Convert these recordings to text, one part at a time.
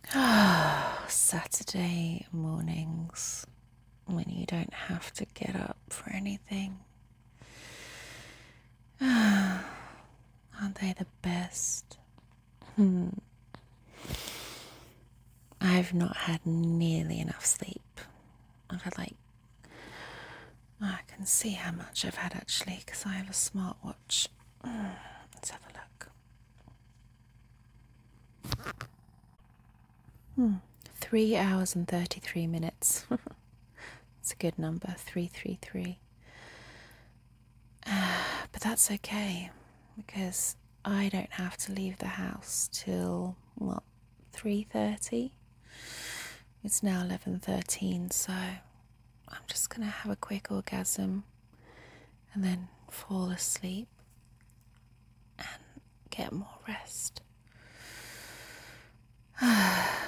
Saturday mornings when you don't have to get up for anything. Aren't they the best? I've not had nearly enough sleep. I've had I can see how much I've had actually because I have a smartwatch. Let's have a look. 3 hours and 33 minutes. It's a good number, 333. But that's okay because I don't have to leave the house till 3:30. It's now 11:13, so I'm just gonna have a quick orgasm and then fall asleep and get more rest. I've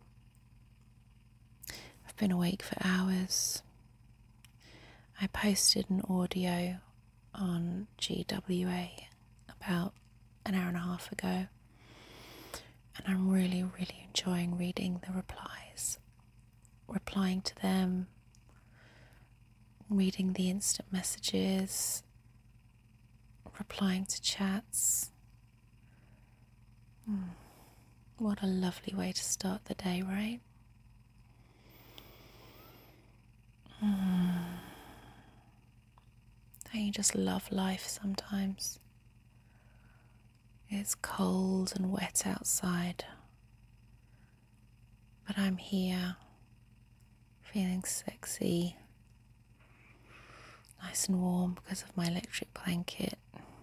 been awake for hours. I posted an audio on GWA about an hour and a half ago, and I'm really enjoying reading the replies, replying to them, reading the instant messages, replying to chats. What a lovely way to start the day, right? Don't you just love life sometimes? It's cold and wet outside, but I'm here, feeling sexy, nice and warm because of my electric blanket,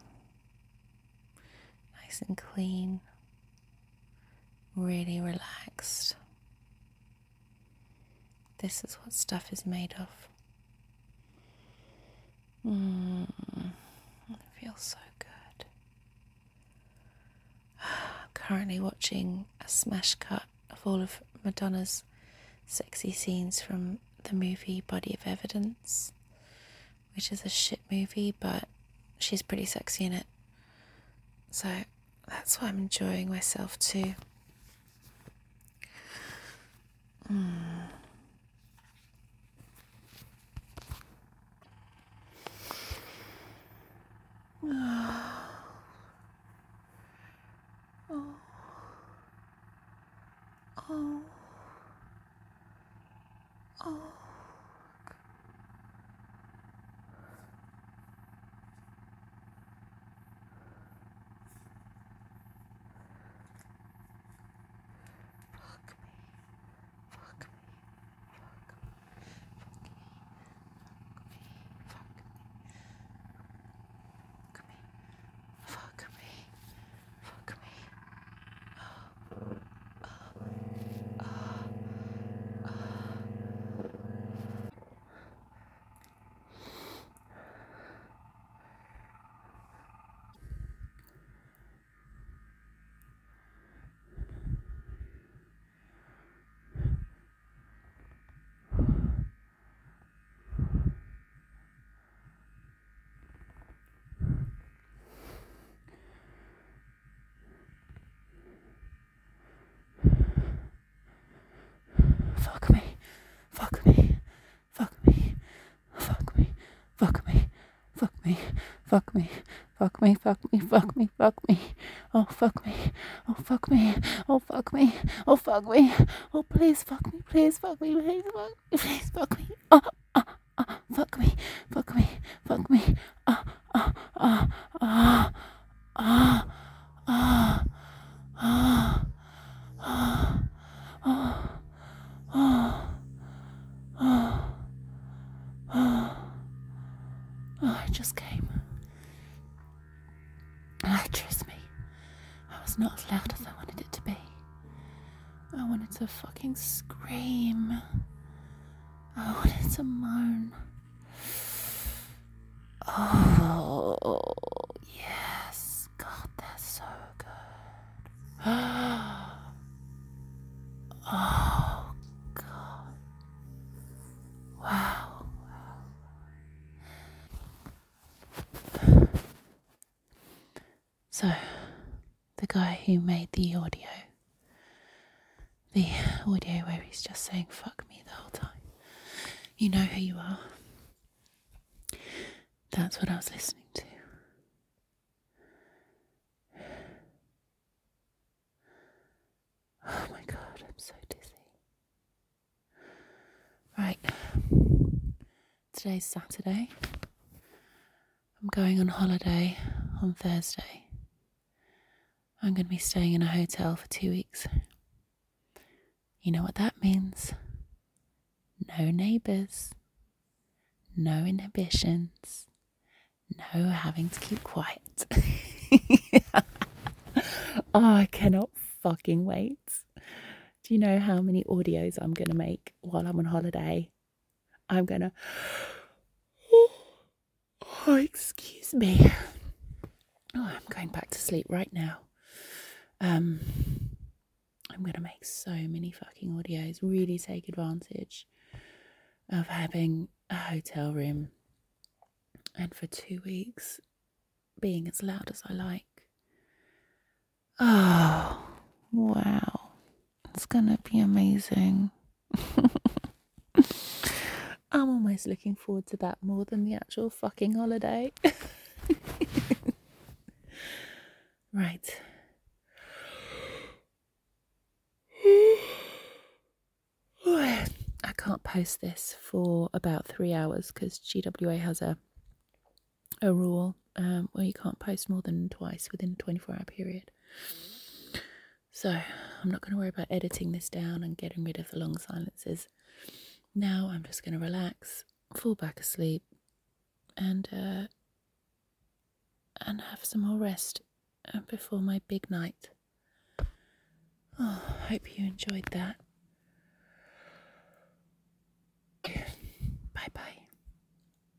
nice and clean, really relaxed. This is what stuff is made of. It feels so good. I'm currently watching a smash cut of all of Madonna's sexy scenes from the movie Body of Evidence, which is a shit movie, but she's pretty sexy in it. So that's why I'm enjoying myself too. Fuck me, fuck me, fuck me, fuck me, fuck me, fuck me, fuck me, fuck me, fuck me, fuck me, fuck me, oh fuck me, oh fuck me, oh fuck me, oh fuck me, oh please fuck me, please fuck me, please fuck me, please fuck me, fuck me, fuck me, fuck me, ah, ah, ah, ah, ah, ah, ah, ah, ah. Oh, it just came. Trust me, I was not as loud as I wanted it to be. I wanted to fucking scream. I wanted to moan. Oh, yes. God, that's so good. Oh, God. Wow. So, the guy who made the audio the audio where he's just saying fuck me the whole time. You know who you are. That's what I was listening to. Oh my god, I'm so dizzy. Right. Today's Saturday. I'm going on holiday on Thursday. I'm going to be staying in a hotel for 2 weeks. You know what that means? No neighbours. No inhibitions. No having to keep quiet. Oh, I cannot fucking wait. Do you know how many audios I'm going to make while I'm on holiday? I'm going to... Oh, excuse me. Oh, I'm going back to sleep right now. I'm going to make so many fucking audios. Really take advantage of having a hotel room. And for 2 weeks, being as loud as I like. Oh, wow. It's going to be amazing. I'm almost looking forward to that more than the actual fucking holiday. Right. I can't post this for about 3 hours because GWA has a rule where you can't post more than twice within a 24-hour period. So I'm not going to worry about editing this down and getting rid of the long silences. Now I'm just going to relax, fall back asleep, and have some more rest before my big night. Oh, I hope you enjoyed that.